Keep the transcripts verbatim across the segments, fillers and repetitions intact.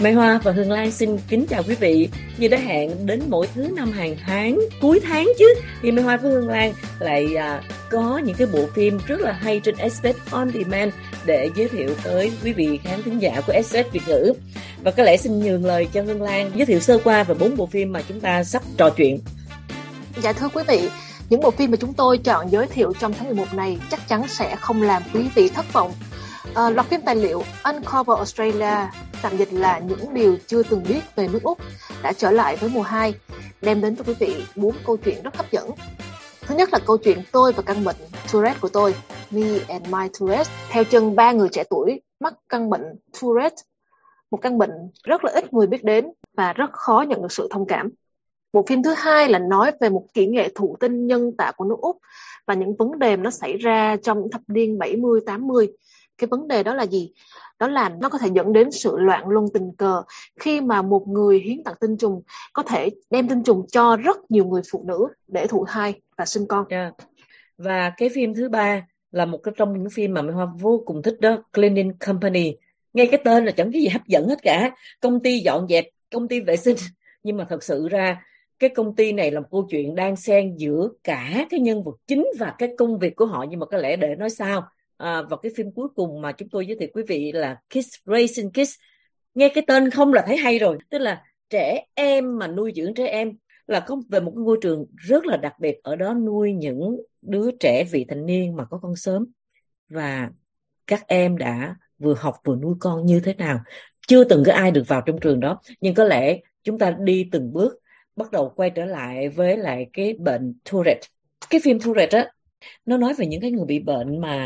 Mai Hoa và Hương Lan xin kính chào quý vị. Như đã hẹn đến mỗi thứ năm hàng tháng, cuối tháng chứ, thì Mai Hoa với Hương Lan lại à, có những cái bộ phim rất là hay trên ét bê ét On Demand để giới thiệu tới quý vị khán thính giả của ét bê ét Việt ngữ. Và có lẽ xin nhường lời cho Hương Lan giới thiệu sơ qua về bốn bộ phim mà chúng ta sắp trò chuyện. Dạ thưa quý vị, những bộ phim mà chúng tôi chọn giới thiệu trong tháng mười một này chắc chắn sẽ không làm quý vị thất vọng. À, loạt phim tài liệu Uncover Australia, tạm dịch là những điều chưa từng biết về nước Úc, đã trở lại với mùa hai, đem đến cho quý vị bốn câu chuyện rất hấp dẫn. Thứ nhất là câu chuyện Tôi và căn bệnh Tourette của tôi, Me and My Tourette, theo chân ba người trẻ tuổi mắc căn bệnh Tourette, một căn bệnh rất là ít người biết đến và rất khó nhận được sự thông cảm. Bộ phim thứ hai là nói về một kỹ nghệ thụ tinh nhân tạo của nước Úc và những vấn đề nó xảy ra trong thập niên bảy mươi tám mươi. Cái vấn đề đó là gì? Đó là nó có thể dẫn đến sự loạn luân tình cờ khi mà một người hiến tặng tinh trùng có thể đem tinh trùng cho rất nhiều người phụ nữ để thụ thai và sinh con. Yeah. Và cái phim thứ ba là một cái trong những phim mà Mai Hoa vô cùng thích đó, Cleaning Company. Ngay cái tên là chẳng cái gì hấp dẫn hết cả. Công ty dọn dẹp, công ty vệ sinh. Nhưng mà thật sự ra cái công ty này là một câu chuyện đang xen giữa cả cái nhân vật chính và cái công việc của họ. Nhưng mà có lẽ để nói sao. À, và cái phim cuối cùng mà chúng tôi giới thiệu quý vị là Kids Raising Kids. Nghe cái tên không là thấy hay rồi, tức là trẻ em mà nuôi dưỡng trẻ em, là có về một cái ngôi trường rất là đặc biệt. Ở đó nuôi những đứa trẻ vị thành niên mà có con sớm, và các em đã vừa học vừa nuôi con như thế nào. Chưa từng có ai được vào trong trường đó, nhưng có lẽ chúng ta đi từng bước, bắt đầu quay trở lại với lại cái bệnh Tourette. Cái phim Tourette á, nó nói về những cái người bị bệnh mà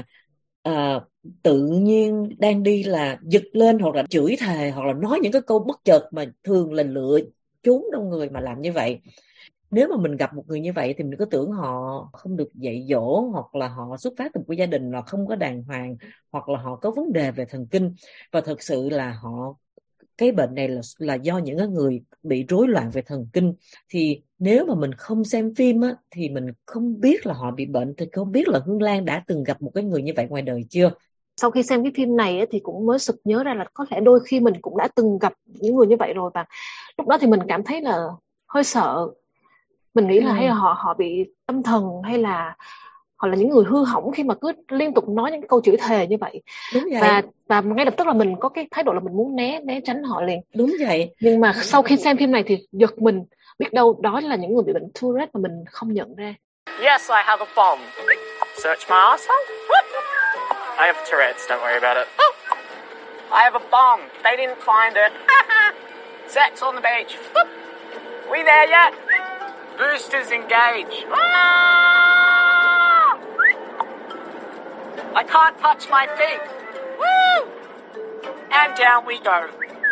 À, tự nhiên đang đi là giật lên hoặc là chửi thề hoặc là nói những cái câu bất chợt mà thường là lựa trốn đông người mà làm như vậy. Nếu mà mình gặp một người như vậy thì mình cứ tưởng họ không được dạy dỗ, hoặc là họ xuất phát từ một gia đình là không có đàng hoàng, hoặc là họ có vấn đề về thần kinh. Và thật sự là họ cái bệnh này là, là do những người bị rối loạn về thần kinh. Thì nếu mà mình không xem phim á, thì mình không biết là họ bị bệnh. Thì không biết là Hương Lan đã từng gặp một cái người như vậy ngoài đời chưa? Sau khi xem cái phim này á, thì cũng mới sực nhớ ra là có lẽ đôi khi mình cũng đã từng gặp những người như vậy rồi. Và lúc đó thì mình cảm thấy là hơi sợ. Mình nghĩ là ừ. hay là họ, họ bị tâm thần, hay là họ là những người hư hỏng khi mà cứ liên tục nói những câu chửi thề như vậy. Đúng vậy. Và, và ngay lập tức là mình có cái thái độ là mình muốn né né tránh họ liền. Đúng vậy. Nhưng mà sau khi xem phim này thì giật mình, biết đâu đó là những người bị bệnh Tourette mà mình không nhận ra. Yes, I have a bomb. Search my arsehole. I have Tourette's, don't worry about it. I have a bomb. They didn't find it. Sex on the beach. We there yet? Boosters engage. I can't touch my feet. Woo! And down we go.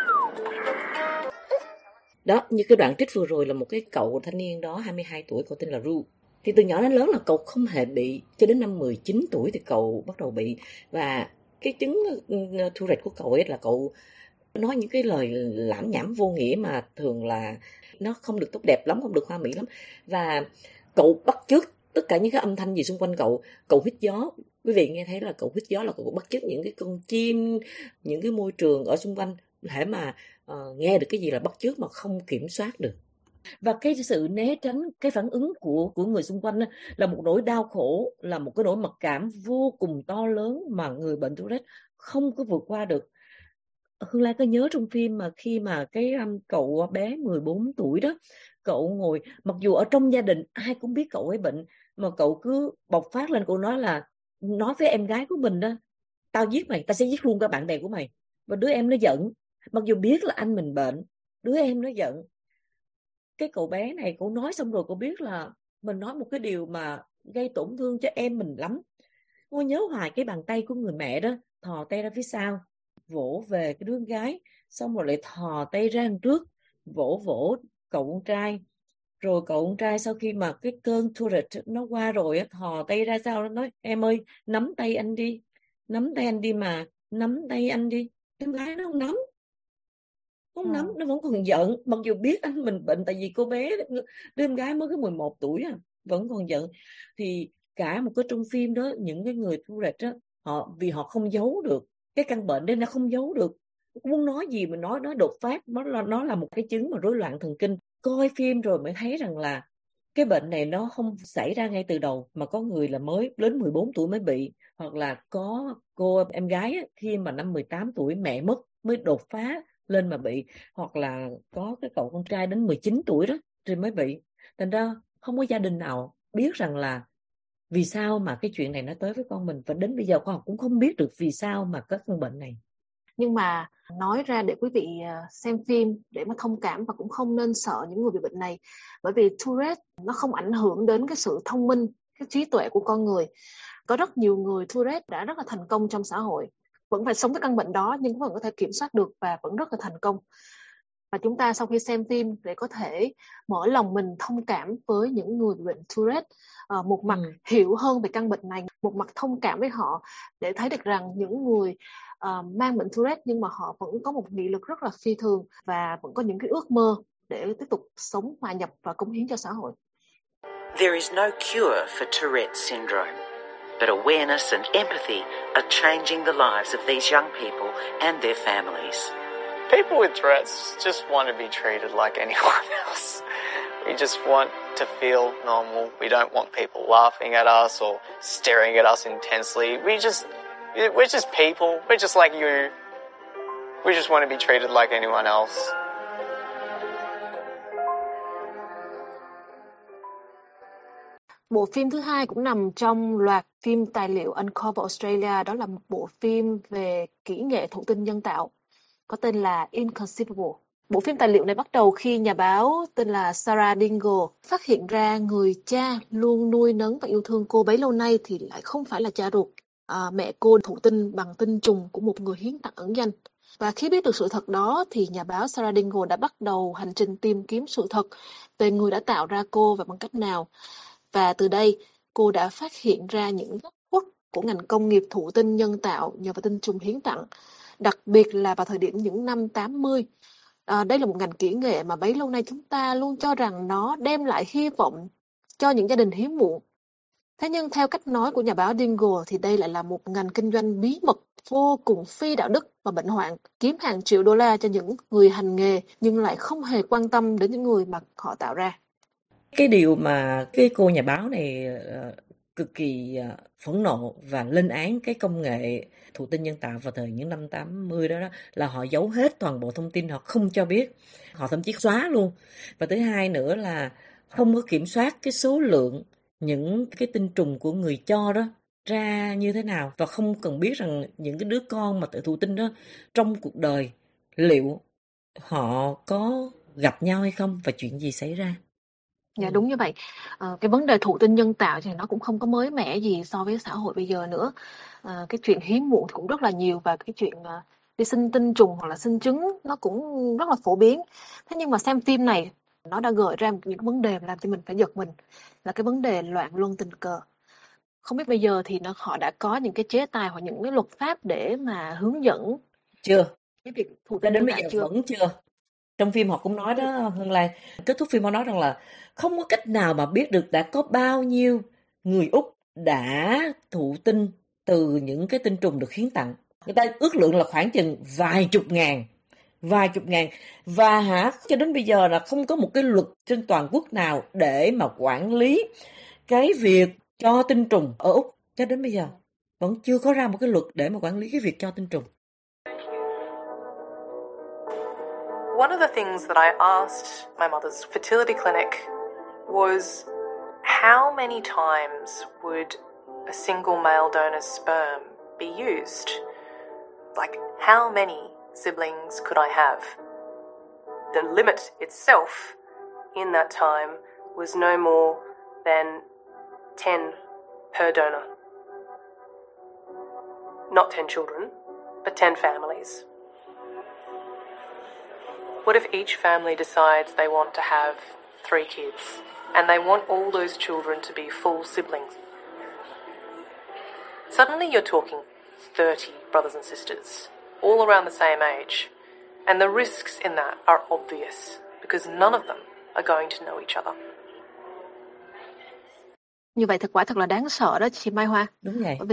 Đó, như cái đoạn trích vừa rồi là một cái cậu thanh niên đó, hai mươi hai tuổi, cậu tên là Ru. Thì từ nhỏ đến lớn là cậu không hề bị, cho đến năm mười chín tuổi thì cậu bắt đầu bị. Và cái chứng Tourette của cậu ấy là cậu nói những cái lời lảm nhảm vô nghĩa mà thường là nó không được tốt đẹp lắm, không được hoa mỹ lắm. Và cậu bắt chước tất cả những cái âm thanh gì xung quanh cậu. Cậu hít gió, quý vị nghe thấy là cậu hít gió là cậu bắt chước những cái con chim, những cái môi trường ở xung quanh, để mà uh, nghe được cái gì là bắt chước mà không kiểm soát được. Và cái sự né tránh, cái phản ứng của, của người xung quanh là một nỗi đau khổ, là một cái nỗi mặc cảm vô cùng to lớn mà người bệnh Tourette không có vượt qua được. Hương Lan có nhớ trong phim mà khi mà cái um, cậu bé mười bốn tuổi đó, cậu ngồi, mặc dù ở trong gia đình ai cũng biết cậu ấy bệnh, mà cậu cứ bộc phát lên, cậu nói là, nói với em gái của mình đó, tao giết mày, tao sẽ giết luôn cả bạn bè của mày. Và đứa em nó giận, mặc dù biết là anh mình bệnh, đứa em nó giận. Cái cậu bé này, cậu nói xong rồi cậu biết là mình nói một cái điều mà gây tổn thương cho em mình lắm. Tôi nhớ hoài cái bàn tay của người mẹ đó, thò tay ra phía sau, vỗ về cái đứa con gái, xong rồi lại thò tay ra đằng trước, vỗ vỗ cậu con trai. Rồi cậu con trai sau khi mà cái cơn Tourette nó qua rồi, thò tay ra sau, nó nói, em ơi, nắm tay anh đi, nắm tay anh đi mà, nắm tay anh đi. Đứa con gái nó không nắm, không nắm, nó vẫn còn giận, mặc dù biết anh mình bệnh. Tại vì cô bé, đứa em gái mới có mười một tuổi à, vẫn còn giận. Thì cả một cái trong phim đó, những cái người Tourette đó, họ vì họ không giấu được cái căn bệnh đấy, nó không giấu được, muốn nói gì mà nói, nói đột phát, nó là, nó là một cái chứng mà rối loạn thần kinh. Coi phim rồi mới thấy rằng là cái bệnh này nó không xảy ra ngay từ đầu, mà có người là mới đến mười bốn tuổi mới bị, hoặc là có cô em gái á, khi mà năm mười tám tuổi mẹ mất mới đột phá lên mà bị, hoặc là có cái cậu con trai đến mười chín tuổi đó rồi mới bị. Thành ra không có gia đình nào biết rằng là vì sao mà cái chuyện này nó tới với con mình, và đến bây giờ khoa học cũng không biết được vì sao mà có căn bệnh này. Nhưng mà nói ra để quý vị xem phim để mà thông cảm, và cũng không nên sợ những người bị bệnh này, bởi vì Tourette nó không ảnh hưởng đến cái sự thông minh, cái trí tuệ của con người. Có rất nhiều người Tourette đã rất là thành công trong xã hội, vẫn phải sống với căn bệnh đó nhưng vẫn có thể kiểm soát được và vẫn rất là thành công. Và chúng ta sau khi xem phim để có thể mở lòng mình thông cảm với những người bị bệnh Tourette, uh, một mặt ừ. hiểu hơn về căn bệnh này, một mặt thông cảm với họ để thấy được rằng những người uh, mang bệnh Tourette nhưng mà họ vẫn có một nghị lực rất là phi thường và vẫn có những cái ước mơ để tiếp tục sống, hòa nhập và cống hiến cho xã hội. There is no cure for Tourette syndrome, but awareness and empathy are changing the lives of these young people and their families. People with Tourette's just want to be treated like anyone else. We just want to feel normal. We don't want people laughing at us or staring at us intensely. We just, we're just people. We're just like you. We just want to be treated like anyone else. Bộ phim thứ hai cũng nằm trong loạt phim tài liệu Uncover Australia, đó là một bộ phim về kỹ nghệ thụ tinh nhân tạo, có tên là Inconceivable. Bộ phim tài liệu này bắt đầu khi nhà báo tên là Sarah Dingle phát hiện ra người cha luôn nuôi nấng và yêu thương cô bấy lâu nay thì lại không phải là cha ruột. À, mẹ cô thụ tinh bằng tinh trùng của một người hiến tặng ẩn danh. Và khi biết được sự thật đó thì nhà báo Sarah Dingle đã bắt đầu hành trình tìm kiếm sự thật về người đã tạo ra cô và bằng cách nào. Và từ đây cô đã phát hiện ra những góc khuất của ngành công nghiệp thụ tinh nhân tạo nhờ vào tinh trùng hiến tặng, đặc biệt là vào thời điểm những năm tám mươi. À, đây là một ngành kỹ nghệ mà bấy lâu nay chúng ta luôn cho rằng nó đem lại hy vọng cho những gia đình hiếm muộn. Thế nhưng theo cách nói của nhà báo Dingle thì đây lại là một ngành kinh doanh bí mật vô cùng phi đạo đức và bệnh hoạn, kiếm hàng triệu đô la cho những người hành nghề nhưng lại không hề quan tâm đến những người mà họ tạo ra. Cái điều mà cái cô nhà báo này uh, cực kỳ uh, phẫn nộ và lên án cái công nghệ thụ tinh nhân tạo vào thời những năm tám mươi đó, đó là họ giấu hết toàn bộ thông tin, họ không cho biết, họ thậm chí xóa luôn. Và thứ hai nữa là không có kiểm soát cái số lượng những cái tinh trùng của người cho đó ra như thế nào, và không cần biết rằng những cái đứa con mà tự thụ tinh đó trong cuộc đời liệu họ có gặp nhau hay không và chuyện gì xảy ra. Dạ đúng như vậy. À, cái vấn đề thụ tinh nhân tạo thì nó cũng không có mới mẻ gì so với xã hội bây giờ nữa. À, cái chuyện hiếm muộn cũng rất là nhiều, và cái chuyện uh, đi sinh tinh trùng hoặc là sinh trứng nó cũng rất là phổ biến. Thế nhưng mà xem phim này nó đã gợi ra những vấn đề làm cho mình phải giật mình, là cái vấn đề loạn luân tình cờ. Không biết bây giờ thì nó họ đã có những cái chế tài hoặc những cái luật pháp để mà hướng dẫn chưa? Cái việc thụ tinh đến bây giờ chưa? Vẫn chưa. Trong phim họ cũng nói đó, Hương Lan, kết thúc phim họ nói rằng là không có cách nào mà biết được đã có bao nhiêu người Úc đã thụ tinh từ những cái tinh trùng được hiến tặng. Người ta ước lượng là khoảng chừng vài chục ngàn, vài chục ngàn. Và hả, cho đến bây giờ là không có một cái luật trên toàn quốc nào để mà quản lý cái việc cho tinh trùng ở Úc. Cho đến bây giờ vẫn chưa có ra một cái luật để mà quản lý cái việc cho tinh trùng. One of the things that I asked my mother's fertility clinic was how many times would a single male donor's sperm be used? Like, how many siblings could I have? The limit itself in that time was no more than ten per donor. Not ten children, but ten families. What if each family decides they want to have three kids and they want all those children to be full siblings? Suddenly you're talking thirty brothers and sisters, all around the same age, and the risks in that are obvious because none of them are going to know each other. Như vậy thực quả thật là đáng sợ đó chị Mai Hoa. Đúng vậy. Bởi vì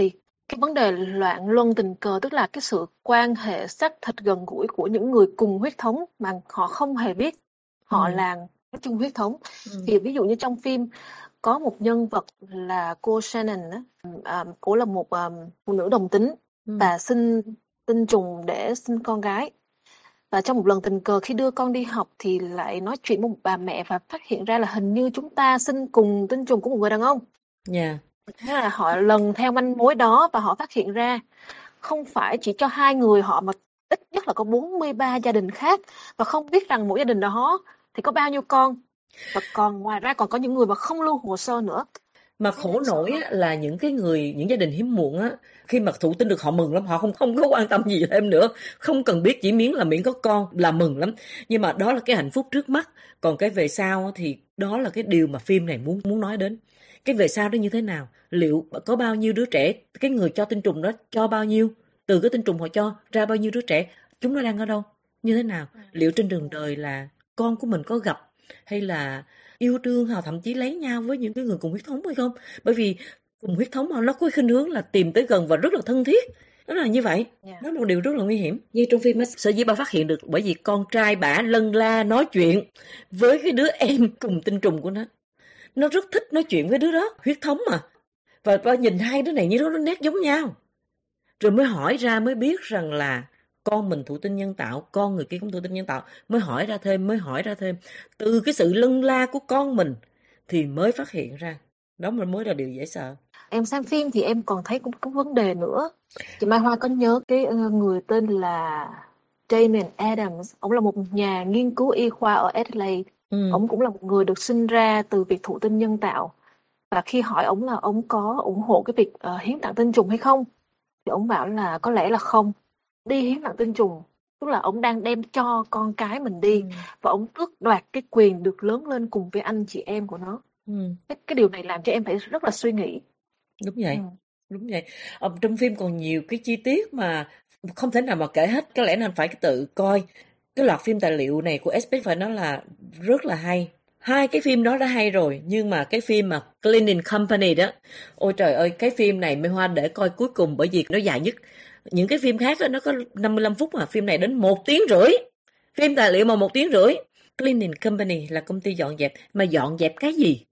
cái vấn đề loạn luân tình cờ, tức là cái sự quan hệ xác thịt gần gũi của những người cùng huyết thống mà họ không hề biết họ Ừ. là cái chung huyết thống. Ừ. Thì ví dụ như trong phim có một nhân vật là cô Shannon á, à, cô là một à, phụ nữ đồng tính Ừ. và sinh tinh trùng để sinh con gái. Và trong một lần tình cờ khi đưa con đi học thì lại nói chuyện với một bà mẹ và phát hiện ra là hình như chúng ta sinh cùng tinh trùng của một người đàn ông. Dạ. Thế là họ lần theo manh mối đó và họ phát hiện ra không phải chỉ cho hai người họ mà ít nhất là có bốn mươi ba gia đình khác, và không biết rằng mỗi gia đình đó thì có bao nhiêu con, và còn ngoài ra còn có những người mà không lưu hồ sơ nữa. Mà khổ nổi á, là những cái người, những gia đình hiếm muộn á, khi mà thụ tinh được họ mừng lắm, họ không không có quan tâm gì thêm nữa, không cần biết, chỉ miễn là miễn có con là mừng lắm. Nhưng mà đó là cái hạnh phúc trước mắt, còn cái về sau á, thì đó là cái điều mà phim này muốn muốn nói đến. Cái về sau đó như thế nào, liệu có bao nhiêu đứa trẻ, cái người cho tinh trùng đó cho bao nhiêu, từ cái tinh trùng họ cho ra bao nhiêu đứa trẻ, chúng nó đang ở đâu, như thế nào, liệu trên đường đời là con của mình có gặp hay là yêu thương hoặc thậm chí lấy nhau với những cái người cùng huyết thống hay không. Bởi vì cùng huyết thống mà nó có khuynh hướng là tìm tới gần và rất là thân thiết, đó là như vậy. Yeah. Đó là một điều rất là nguy hiểm. Như trong phim á, sở dĩ bà phát hiện được bởi vì con trai bả lân la nói chuyện với cái đứa em cùng tinh trùng của nó, nó rất thích nói chuyện với đứa đó, huyết thống mà, và bà nhìn hai đứa này như đó nó nét giống nhau, rồi mới hỏi ra mới biết rằng là con mình thụ tinh nhân tạo, con người kia cũng thụ tinh nhân tạo, mới hỏi ra thêm, mới hỏi ra thêm, từ cái sự lân la của con mình thì mới phát hiện ra, đó mới là điều dễ sợ. Em xem phim thì em còn thấy cũng có vấn đề nữa. Chị Mai Hoa có nhớ cái uh, người tên là Damien Adams, ông là một nhà nghiên cứu y khoa ở Adelaide. Ừ. Ông cũng là một người được sinh ra từ việc thụ tinh nhân tạo. Và khi hỏi ông là ông có ủng hộ cái việc uh, hiến tặng tinh trùng hay không, thì ông bảo là có lẽ là không. Đi hiến tặng tinh trùng tức là ông đang đem cho con cái mình đi, Ừ. và ông tước đoạt cái quyền được lớn lên cùng với anh chị em của nó. Ừ. Cái, cái điều này làm cho em phải rất là suy nghĩ. Đúng vậy. Ừ. Đúng vậy. Ở trong phim còn nhiều cái chi tiết mà không thể nào mà kể hết, có lẽ nên phải tự coi. Cái loạt phim tài liệu này của ét pê phải nói là rất là hay. Hai cái phim đó đã hay rồi, nhưng mà cái phim mà Cleaning Company đó, ôi trời ơi, cái phim này Mai Hoa để coi cuối cùng bởi vì nó dài nhất. Những cái phim khác đó, nó có năm mươi lăm phút mà, phim này đến một tiếng rưỡi. Phim tài liệu mà một tiếng rưỡi. Cleaning Company là công ty dọn dẹp, mà dọn dẹp cái gì?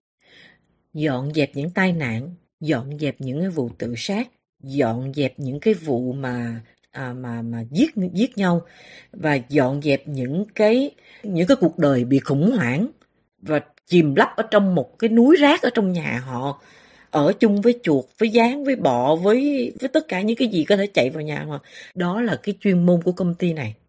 Dọn dẹp những tai nạn, dọn dẹp những cái vụ tự sát, dọn dẹp những cái vụ mà à, mà mà giết giết nhau, và dọn dẹp những cái những cái cuộc đời bị khủng hoảng và chìm lấp ở trong một cái núi rác ở trong nhà họ, ở chung với chuột, với gián, với bọ, với với tất cả những cái gì có thể chạy vào nhà họ. Đó là cái chuyên môn của công ty này.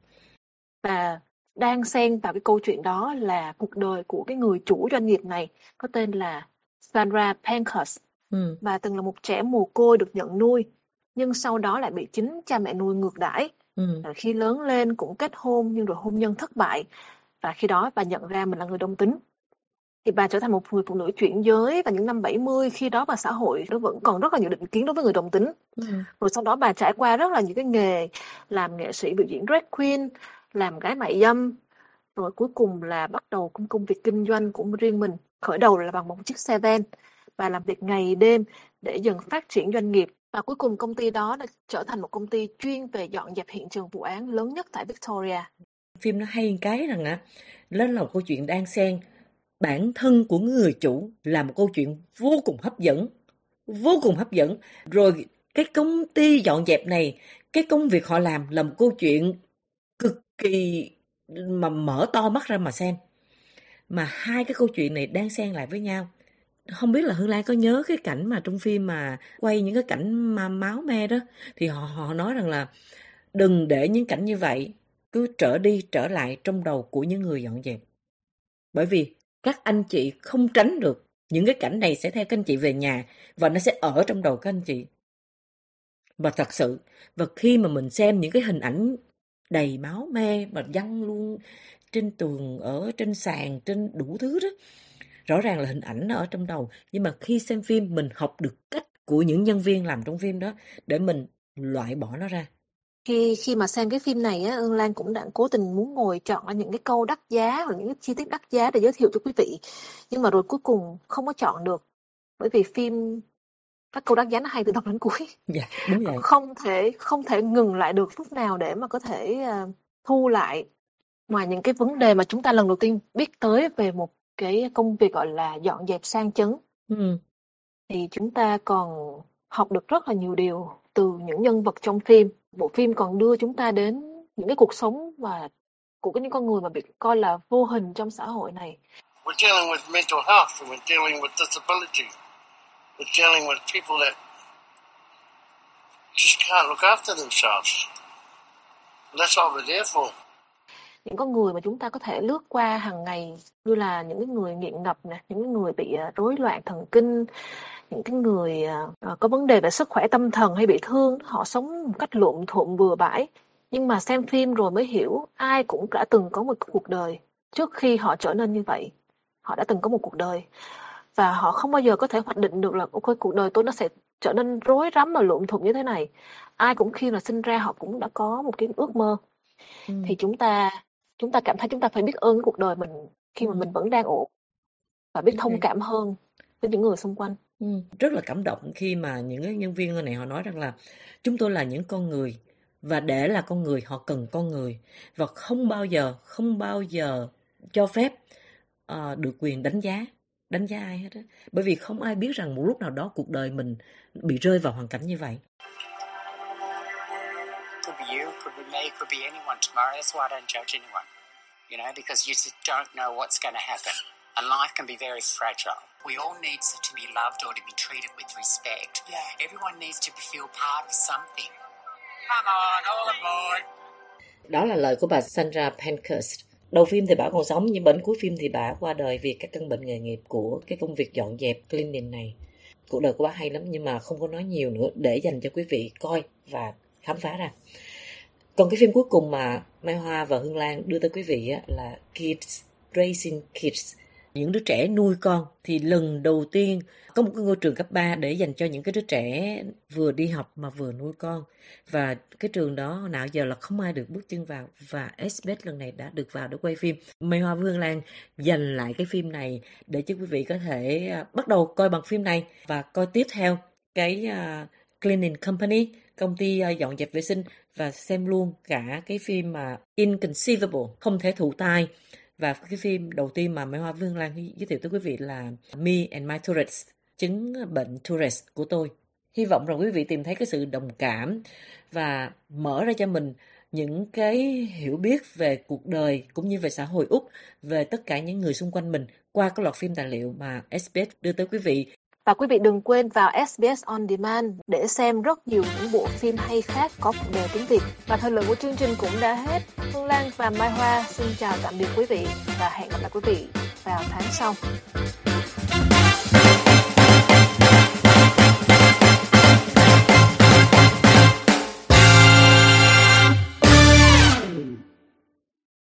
Và đang xen vào cái câu chuyện đó là cuộc đời của cái người chủ doanh nghiệp này, có tên là Sandra Pankhurst. Ừ. Bà từng là một trẻ mồ côi được nhận nuôi, nhưng sau đó lại bị chính cha mẹ nuôi ngược đãi. Ừ. Rồi khi lớn lên cũng kết hôn, nhưng rồi hôn nhân thất bại, và khi đó bà nhận ra mình là người đồng tính. Thì bà trở thành một người phụ nữ chuyển giới vào những năm bảy mươi, khi đó mà xã hội nó vẫn còn rất là nhiều định kiến đối với người đồng tính. Ừ. Rồi sau đó bà trải qua rất là nhiều cái nghề, làm nghệ sĩ biểu diễn drag queen, làm gái mại dâm, rồi cuối cùng là bắt đầu công công việc kinh doanh của riêng mình. Khởi đầu là bằng một chiếc xe van, bà làm việc ngày đêm để dần phát triển doanh nghiệp, và cuối cùng công ty đó đã trở thành một công ty chuyên về dọn dẹp hiện trường vụ án lớn nhất tại Victoria. Phim nó hay cái rằng á, nó là một câu chuyện đan xen. Bản thân của người chủ là một câu chuyện vô cùng hấp dẫn, vô cùng hấp dẫn. Rồi cái công ty dọn dẹp này, cái công việc họ làm là một câu chuyện cực kỳ mà mở to mắt ra mà xem. Mà hai cái câu chuyện này đan xen lại với nhau. Không biết là Hương Lan có nhớ cái cảnh mà trong phim mà quay những cái cảnh mà máu me đó, thì họ họ nói rằng là đừng để những cảnh như vậy cứ trở đi trở lại trong đầu của những người dọn dẹp. Bởi vì các anh chị không tránh được, những cái cảnh này sẽ theo các anh chị về nhà và nó sẽ ở trong đầu các anh chị. Và thật sự, và khi mà mình xem những cái hình ảnh đầy máu me mà văng luôn trên tường, ở trên sàn, trên đủ thứ đó, rõ ràng là hình ảnh nó ở trong đầu. Nhưng mà khi xem phim mình học được cách của những nhân viên làm trong phim đó để mình loại bỏ nó ra. Khi khi mà xem cái phim này á, Ương Lan cũng đã cố tình muốn ngồi chọn ra những cái câu đắt giá hoặc những cái chi tiết đắt giá để giới thiệu cho quý vị, nhưng mà rồi cuối cùng không có chọn được, bởi vì phim Các câu đáp giá nó hay từ đầu đến cuối. Dạ, đúng vậy. Không thể không thể ngừng lại được lúc nào để mà có thể uh, thu lại. Ngoài những cái vấn đề mà chúng ta lần đầu tiên biết tới về một cái công việc gọi là dọn dẹp sang chấn, ừ. thì chúng ta còn học được rất là nhiều điều từ những nhân vật trong phim. Bộ phim còn đưa chúng ta đến những cái cuộc sống và của những con người mà bị coi là vô hình trong xã hội này. We're dealing with mental health, and we're dealing with disability. We're dealing with people that just can't look after themselves. And that's what we're there for. Những con người mà chúng ta có thể lướt qua hàng ngày, như là những cái người nghiện ngập nè, những cái người bị rối loạn thần kinh, những cái người uh, có vấn đề về sức khỏe tâm thần hay bị thương, họ sống một cách lộn thuộn bừa bãi. Nhưng mà xem phim rồi mới hiểu ai cũng đã từng có một cuộc đời trước khi họ trở nên như vậy. Họ đã từng có một cuộc đời và họ không bao giờ có thể hoạch định được là ok, cuộc đời tôi nó sẽ trở nên rối rắm và lộn thuộn như thế này. Ai cũng khi mà sinh ra họ cũng đã có một cái ước mơ. Ừ. Thì chúng ta chúng ta cảm thấy chúng ta phải biết ơn cái cuộc đời mình khi mà ừ. mình vẫn đang ổn và biết thông cảm hơn với những người xung quanh. Ừ. Rất là cảm động khi mà những cái nhân viên này họ nói rằng là chúng tôi là những con người, và để là con người họ cần con người, và không bao giờ không bao giờ cho phép uh, được quyền đánh giá đánh giá ai hết á, bởi vì không ai biết rằng một lúc nào đó cuộc đời mình bị rơi vào hoàn cảnh như vậy. Could be you, could be me, could be anyone tomorrow. That's why I don't judge anyone, you know, because you just don't know what's going to happen, and life can be very fragile. We all need to be loved or to be treated with respect. Yeah. Everyone needs to feel part of something. Come on, all aboard. Đó là lời của bà Sandra Pankhurst. Đầu phim thì bà còn sống, nhưng đến cuối phim thì bà qua đời vì các căn bệnh nghề nghiệp của cái công việc dọn dẹp cleaning này. Cuộc đời của bà hay lắm, nhưng mà không có nói nhiều nữa để dành cho quý vị coi và khám phá ra. Còn cái phim cuối cùng mà Mai Hoa và Hương Lan đưa tới quý vị á, là Kids Raising Kids, những đứa trẻ nuôi con. Thì lần đầu tiên có một cái ngôi trường cấp ba để dành cho những cái đứa trẻ vừa đi học mà vừa nuôi con. Và cái trường đó nào giờ là không ai được bước chân vào, và ét bê ét lần này đã được vào để quay phim. Mai Hoa và Hương Lan dành lại cái phim này để cho quý vị có thể bắt đầu coi bằng phim này và coi tiếp theo cái uh, Cleaning Company, công ty uh, dọn dẹp vệ sinh, và xem luôn cả cái phim mà uh, Inconceivable, không thể thụ tai. Và cái phim đầu tiên mà Mai Hoa Vương Lan giới thiệu tới quý vị là Me and My Tourette's, chứng bệnh Tourette's của tôi. Hy vọng rằng quý vị tìm thấy cái sự đồng cảm và mở ra cho mình những cái hiểu biết về cuộc đời cũng như về xã hội Úc, về tất cả những người xung quanh mình qua cái loạt phim tài liệu mà ét bê ét đưa tới quý vị. Và quý vị đừng quên vào ét bê ét On Demand để xem rất nhiều những bộ phim hay khác có phụ đề tiếng Việt. Và thời lượng của chương trình cũng đã hết. Hương Lan và Mai Hoa xin chào tạm biệt quý vị và hẹn gặp lại quý vị vào tháng sau.